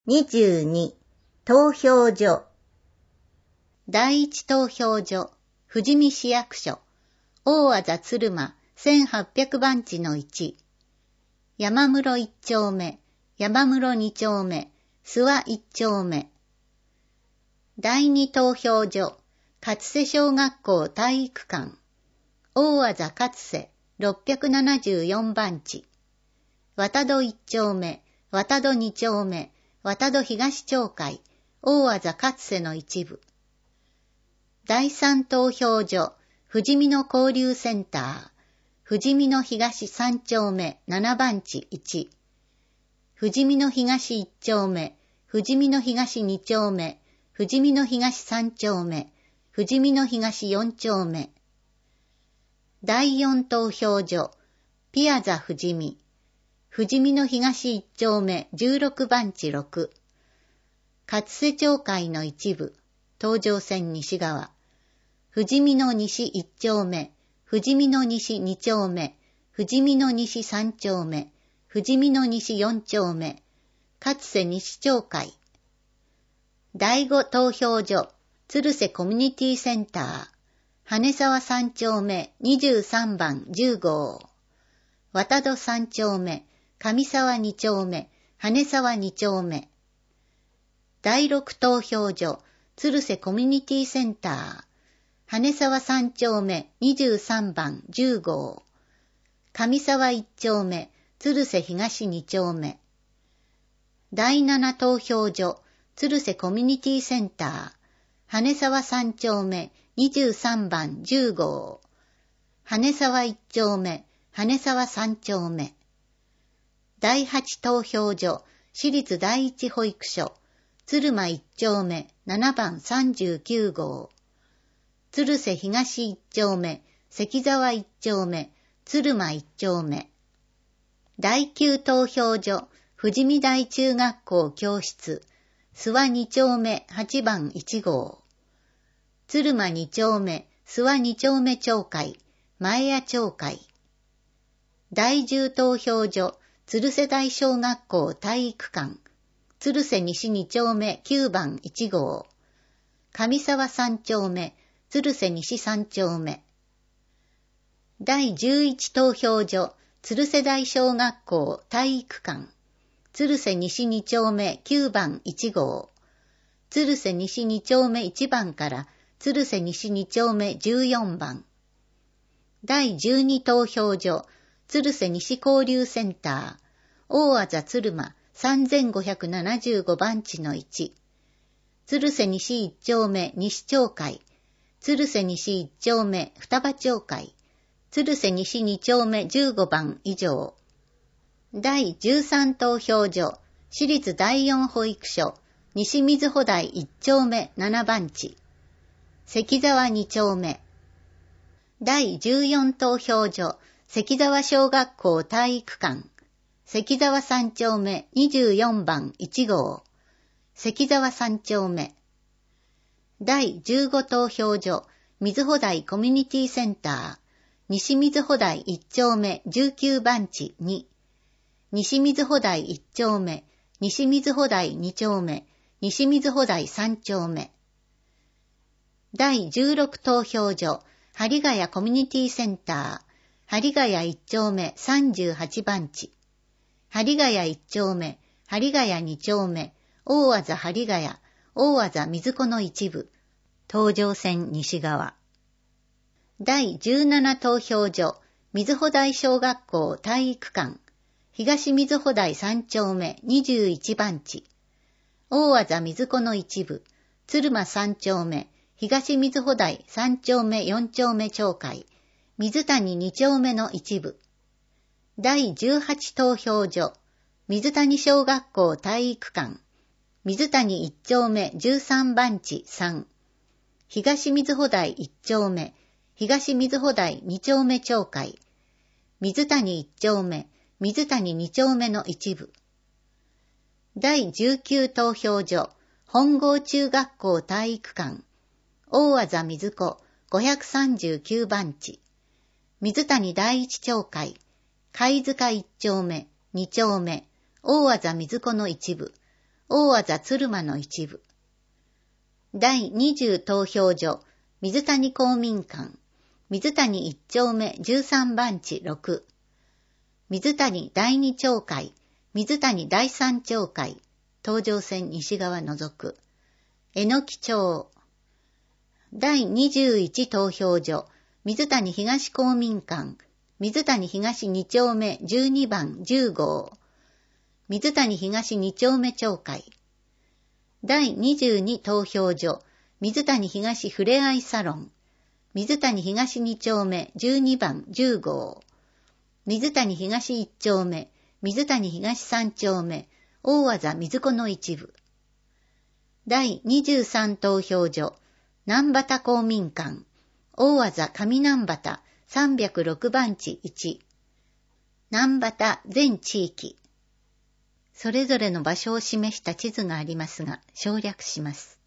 22投票所第一投票所富士見市役所大字鶴間1800番地の1山室1丁目山室2丁目諏訪1丁目第二投票所勝瀬小学校体育館大字勝瀬674番地渡戸1丁目渡戸2丁目渡戸東町会大字勝瀬の一部第三投票所富士見の交流センター富士見の東3丁目7番地1富士見の東1丁目富士見の東2丁目富士見の東3丁目富士見の東4丁目第四投票所ピアザ富士見富士見の東1丁目16番地6勝瀬町会の一部東上線西側富士見の西1丁目富士見の西2丁目富士見の西3丁目富士見の西4丁目勝瀬西町会第五投票所鶴瀬コミュニティセンター羽沢3丁目23番10号渡戸3丁目上沢2丁目羽沢2丁目第六投票所鶴瀬コミュニティセンター羽沢3丁目23番10号上沢1丁目鶴瀬東2丁目第七投票所鶴瀬コミュニティセンター羽沢3丁目23番10号羽沢1丁目羽沢3丁目第八投票所私立第一保育所鶴間1丁目7番39号鶴瀬東1丁目関沢1丁目鶴間1丁目第九投票所富士見台中学校教室諏訪2丁目8番1号鶴間2丁目諏訪2丁目町会前谷町会第十投票所鶴瀬台小学校体育館鶴瀬西2丁目9番1号上沢3丁目鶴瀬西3丁目第十一投票所鶴瀬台小学校体育館鶴瀬西2丁目9番1号鶴瀬西2丁目1番から鶴瀬西2丁目14番第十二投票所鶴瀬西交流センター大字鶴間3575番地の1鶴瀬西1丁目西町会鶴瀬西1丁目双葉町会鶴瀬西2丁目15番以上第十三投票所私立第四保育所西水穂台1丁目7番地関沢2丁目第十四投票所関沢小学校体育館関沢3丁目24番1号関沢3丁目第十五投票所水穂台コミュニティセンター西水穂台1丁目19番地2西水穂台1丁目西水穂台2丁目西水穂台3丁目第十六投票所針ヶ谷コミュニティセンター針ヶ谷1丁目38番地針ヶ谷1丁目針ヶ谷2丁目大字針ヶ谷大字水子の一部東上線西側第十七投票所水穂台小学校体育館東水穂台3丁目21番地大字水子の一部鶴間3丁目東水穂台3丁目4丁目町会水谷2丁目の一部第十八投票所水谷小学校体育館水谷1丁目13番地3東水穂台1丁目東水穂台2丁目町会水谷1丁目水谷2丁目の一部第十九投票所本郷中学校体育館大字水子539番地水谷第一町会貝塚1丁目2丁目大字水子の一部大字鶴間の一部。第20投票所、水谷公民館、水谷一丁目13番地6。水谷第二町会、水谷第三町会、東上線西側除く。榎木町。第21投票所、水谷東公民館、水谷東2丁目12番10号。水谷東2丁目町会。第22投票所、水谷東ふれあいサロン、水谷東2丁目12番10号。水谷東1丁目、水谷東3丁目、大字水子の一部。第23投票所、南畑公民館、大字上南畑306番地1。南畑全地域。それぞれの場所を示した地図がありますが、省略します。